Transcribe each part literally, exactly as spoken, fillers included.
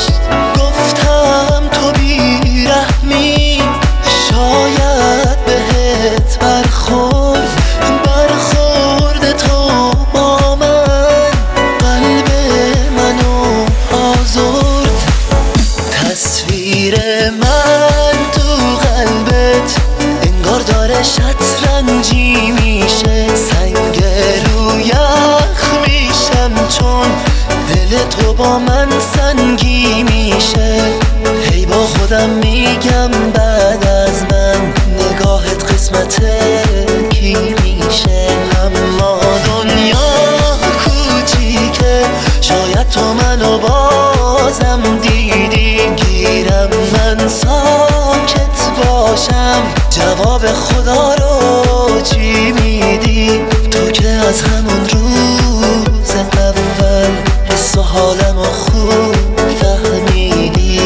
داشت. گفتم تو بیرحمی، شاید بهت برخورد. برخورد تو با من قلب منو آزرد. تصویر من تو قلبت انگار داره شطرنجی میشه. سنگ رو یخ میشم چون دل تو با من سنگی میشه. هی با خودم میگم بعد از من نگاهت قسمت کی میشه. اما دنیا کوچیکه، شاید تو منو بازم دیدی. گیرم من ساکت باشم، جواب خدا رو چی میدی؟ تو که از همون روز اول حس و حالمو خوب فهمیدی.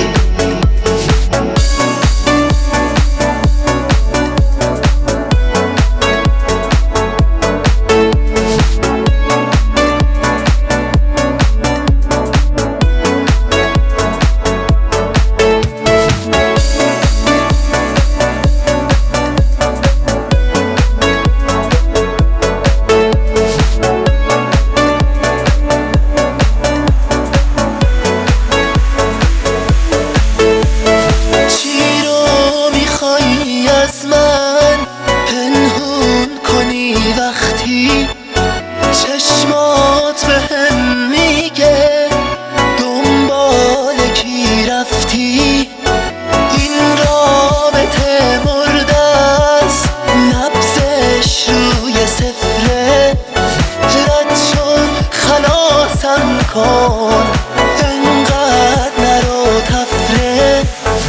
وقتی چشمات بهم میگه دنبال کی رفتی. این رابطه مرده است، نبضش روی صفره. رد شد خلاصم کن، انقدر نرو تفره.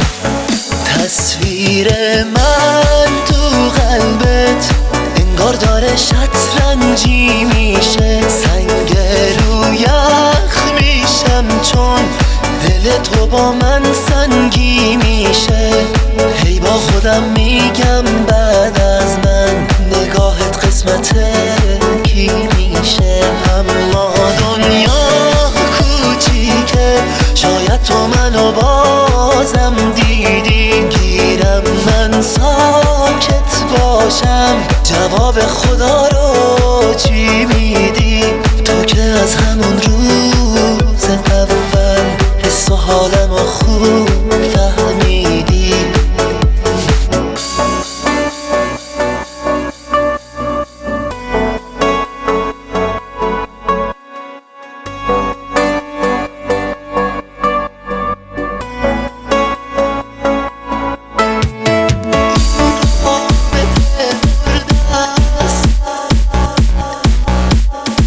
تصویر من تو قلبت انگار داره شطرنجی میشه. سنگ رو یخ میشم چون دل تو با من سنگی میشه. هی با خودم میگم بعد از من نگاهت قسمت کی میشه. اما دنیا کوچیکه، شاید تو منو بازم دیدی. گیرم من ساکت باشم، جواب خدا رو چی میدی؟ تو که از همون روز اول حس و حالمو خوب فهمیدی.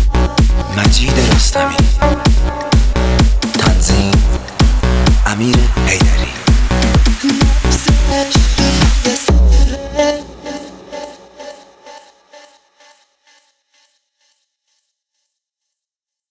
مجید رستمی، تنظیم امیر